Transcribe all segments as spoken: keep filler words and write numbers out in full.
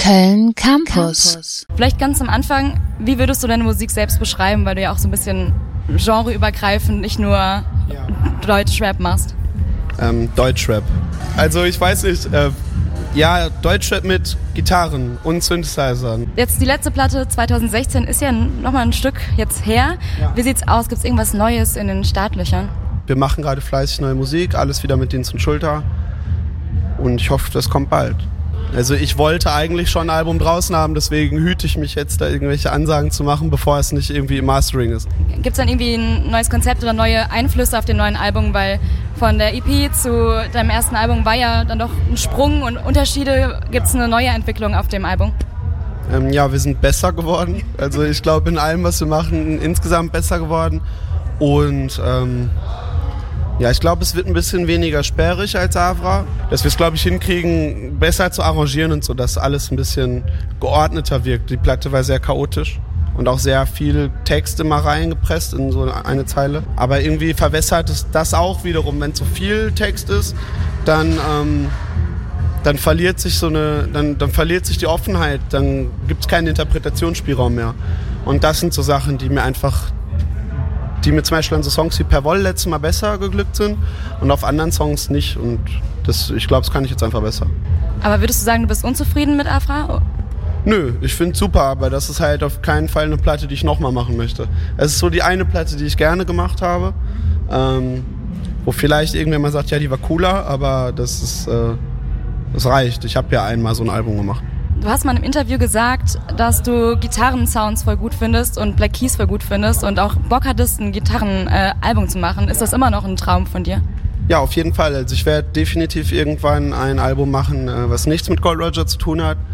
Köln Campus. Vielleicht ganz am Anfang, wie würdest du deine Musik selbst beschreiben, weil du ja auch so ein bisschen genreübergreifend, nicht nur ja. Deutschrap machst? Ähm, Deutschrap. Also ich weiß nicht, äh, ja, Deutschrap mit Gitarren und Synthesizern. Jetzt die letzte Platte zwanzig sechzehn ist ja nochmal ein Stück jetzt her. Ja. Wie sieht's aus? Gibt's irgendwas Neues in den Startlöchern? Wir machen gerade fleißig neue Musik, alles wieder mit Dienst und Schulter. Und ich hoffe, das kommt bald. Also ich wollte eigentlich schon ein Album draußen haben, deswegen hüte ich mich jetzt, da irgendwelche Ansagen zu machen, bevor es nicht irgendwie im Mastering ist. Gibt es dann irgendwie ein neues Konzept oder neue Einflüsse auf dem neuen Album? Weil von der E P zu deinem ersten Album war ja dann doch ein Sprung und Unterschiede. Gibt es eine neue Entwicklung auf dem Album? Ähm, ja, wir sind besser geworden. Also ich glaube, in allem, was wir machen, insgesamt besser geworden. Und ähm, ja, ich glaube, es wird ein bisschen weniger sperrig als Avra. Dass wir es, glaube ich, hinkriegen, besser zu arrangieren und so, dass alles ein bisschen geordneter wirkt. Die Platte war sehr chaotisch und auch sehr viel Text immer reingepresst in so eine Zeile. Aber irgendwie verwässert es das auch wiederum. Wenn zu viel Text ist, dann, ähm, dann verliert sich so eine, dann, dann verliert sich die Offenheit. Dann gibt es keinen Interpretationsspielraum mehr. Und das sind so Sachen, die mir einfach die mir zum Beispiel an so Songs wie Perwoll letztes Mal besser geglückt sind und auf anderen Songs nicht. Und das, ich glaube, das kann ich jetzt einfach besser. Aber würdest du sagen, du bist unzufrieden mit Avra? Nö, ich finde es super, aber das ist halt auf keinen Fall eine Platte, die ich nochmal machen möchte. Es ist so die eine Platte, die ich gerne gemacht habe, ähm, wo vielleicht irgendwer mal sagt, ja, die war cooler, aber das ist, äh, das reicht. Ich habe ja einmal so ein Album gemacht. Du hast mal im Interview gesagt, dass du Gitarrensounds voll gut findest und Black Keys voll gut findest und auch Bock hattest, ein Gitarrenalbum äh, zu machen. Ist das immer noch ein Traum von dir? Ja, auf jeden Fall. Also ich werde definitiv irgendwann ein Album machen, äh, was nichts mit Gold Roger zu tun hat.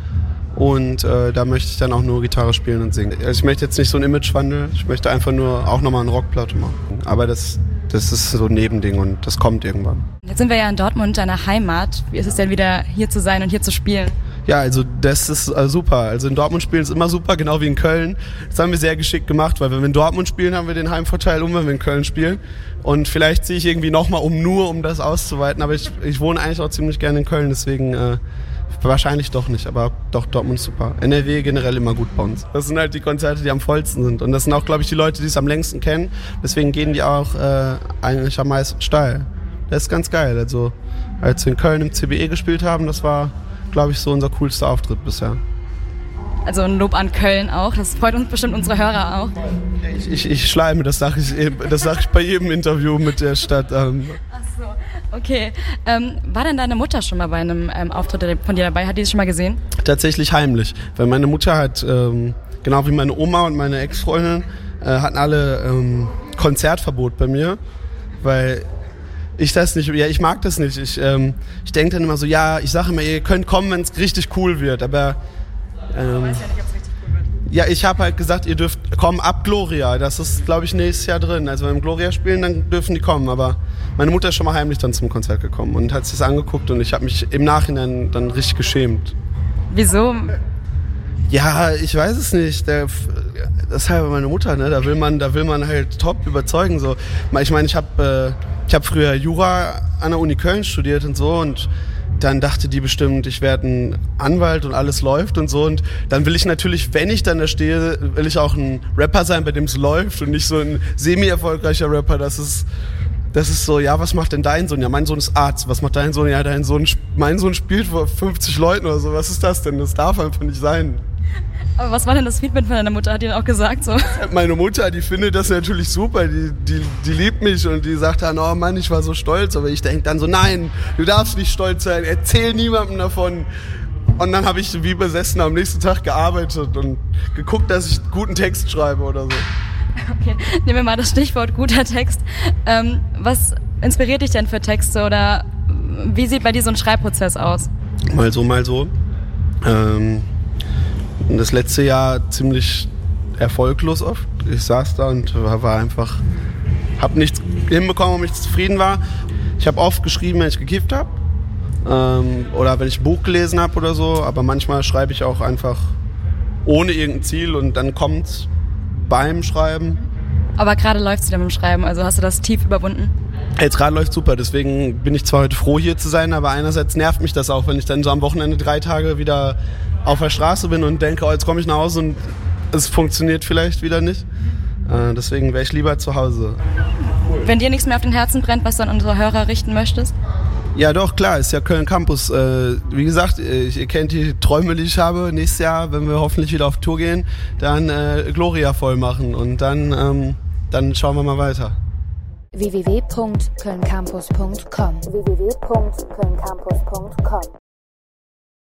Und äh, da möchte ich dann auch nur Gitarre spielen und singen. Also ich möchte jetzt nicht so einen Imagewandel, ich möchte einfach nur auch nochmal eine Rockplatte machen. Aber das, das ist so ein Nebending und das kommt irgendwann. Jetzt sind wir ja in Dortmund, deiner Heimat. Wie ist es denn wieder hier zu sein und hier zu spielen? Ja, also das ist äh, super. Also in Dortmund spielen ist immer super, genau wie in Köln. Das haben wir sehr geschickt gemacht, weil wenn wir in Dortmund spielen, haben wir den Heimvorteil um, wenn wir in Köln spielen. Und vielleicht ziehe ich irgendwie nochmal um, nur um das auszuweiten. Aber ich, ich wohne eigentlich auch ziemlich gerne in Köln, deswegen äh, wahrscheinlich doch nicht. Aber doch, Dortmund ist super. N R W generell immer gut bei uns. Das sind halt die Konzerte, die am vollsten sind. Und das sind auch, glaube ich, die Leute, die es am längsten kennen. Deswegen gehen die auch äh, eigentlich am meisten steil. Das ist ganz geil. Also als wir in Köln im C B E gespielt haben, das war, glaube ich, so unser coolster Auftritt bisher. Also ein Lob an Köln auch, das freut uns bestimmt unsere Hörer auch. Ich, ich, ich schleime, das sage ich, das sag ich bei jedem Interview mit der Stadt. Ähm. Ach so, okay. Ähm, war denn deine Mutter schon mal bei einem ähm, Auftritt von dir dabei? Hat die das schon mal gesehen? Tatsächlich heimlich, weil meine Mutter hat, ähm, genau wie meine Oma und meine Ex-Freundin, äh, hatten alle ähm, Konzertverbot bei mir, weil ich das nicht, ja, ich mag das nicht. Ich, ähm, ich denke dann immer so, ja, ich sage immer, ihr könnt kommen, wenn es richtig cool wird, aber ähm, weiß ja nicht, ob es richtig cool wird. Ja, ich habe halt gesagt, ihr dürft kommen ab Gloria. Das ist, glaube ich, nächstes Jahr drin. Also wenn wir Gloria spielen, dann dürfen die kommen. Aber meine Mutter ist schon mal heimlich dann zum Konzert gekommen und hat sich das angeguckt und ich habe mich im Nachhinein dann richtig geschämt. Wieso? Ja, ich weiß es nicht. Der, das ist halt meine Mutter, ne? Da will man, da will man halt top überzeugen. So. Ich meine, ich habe äh, ich habe früher Jura an der Uni Köln studiert und so und dann dachte die bestimmt, ich werde ein Anwalt und alles läuft und so. Und dann will ich natürlich, wenn ich dann da stehe, will ich auch ein Rapper sein, bei dem es läuft und nicht so ein semi-erfolgreicher Rapper. Das ist, das ist so, ja, was macht denn dein Sohn? Ja, mein Sohn ist Arzt. Was macht dein Sohn? Ja, dein Sohn, mein Sohn spielt vor fünfzig Leuten oder so. Was ist das denn? Das darf einfach nicht sein. Aber was war denn das Feedback von deiner Mutter? Hat die dann auch gesagt so? Meine Mutter, die findet das natürlich super, die, die, die liebt mich und die sagt dann, oh Mann, ich war so stolz. Aber ich denke dann so, nein, du darfst nicht stolz sein, erzähl niemandem davon. Und dann habe ich wie besessen am nächsten Tag gearbeitet und geguckt, dass ich einen guten Text schreibe oder so. Okay, nehmen wir mal das Stichwort guter Text. Ähm, was inspiriert dich denn für Texte oder wie sieht bei dir so ein Schreibprozess aus? Mal so, mal so. Ähm... Das letzte Jahr ziemlich erfolglos oft. Ich saß da und war einfach, hab nichts hinbekommen, womit ich zufrieden war. Ich habe oft geschrieben, wenn ich gekifft habe ähm, oder wenn ich ein Buch gelesen habe oder so. Aber manchmal schreibe ich auch einfach ohne irgendein Ziel und dann kommt's beim Schreiben. Aber gerade läuft's wieder mit dem Schreiben, also hast du das tief überwunden? Jetzt gerade läuft super, deswegen bin ich zwar heute froh, hier zu sein, aber einerseits nervt mich das auch, wenn ich dann so am Wochenende drei Tage wieder auf der Straße bin und denke, oh, jetzt komme ich nach Hause und es funktioniert vielleicht wieder nicht. Äh, deswegen wäre ich lieber zu Hause. Wenn dir nichts mehr auf den Herzen brennt, was du an unsere Hörer richten möchtest? Ja doch, klar, ist ja Köln Campus. Äh, wie gesagt, ich, ihr kennt die Träume, die ich habe. Nächstes Jahr, wenn wir hoffentlich wieder auf Tour gehen, dann äh, Gloria voll machen und dann, ähm, dann schauen wir mal weiter. w w w punkt köln campus punkt com w w w punkt köln campus punkt com